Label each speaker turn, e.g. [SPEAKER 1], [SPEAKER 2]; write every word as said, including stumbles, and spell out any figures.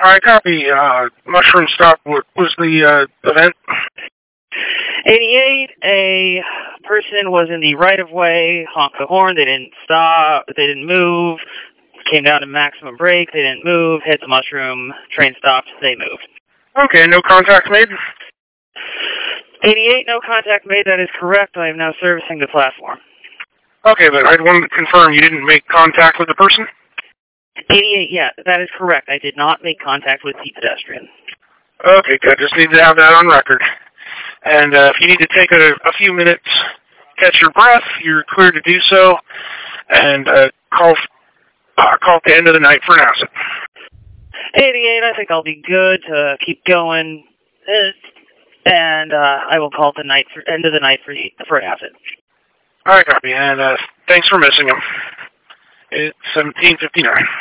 [SPEAKER 1] I copy. Uh, mushroom stop. What was the uh, event?
[SPEAKER 2] eighty-eight, a person was in the right-of-way, honked the horn, they didn't stop, they didn't move, came down to maximum brake, they didn't move, hit the mushroom, train stopped, they moved.
[SPEAKER 1] Okay, no contact made?
[SPEAKER 2] eighty-eight, no contact made, that is correct. I am now servicing the platform.
[SPEAKER 1] Okay, but I wanted to confirm you didn't make contact with the person?
[SPEAKER 2] eighty-eight, yeah, that is correct. I did not make contact with the pedestrian.
[SPEAKER 1] Okay, good. Just need to have that on record. And uh, if you need to take a, a few minutes, catch your breath, you're clear to do so, and uh, call uh, call at the end of the night for an asset.
[SPEAKER 2] eighty-eight, I think I'll be good to keep going, and uh, I will call the night for, end of the night for the, for an asset.
[SPEAKER 1] All right, copy, and uh, thanks for missing him. It's seventeen fifty-nine.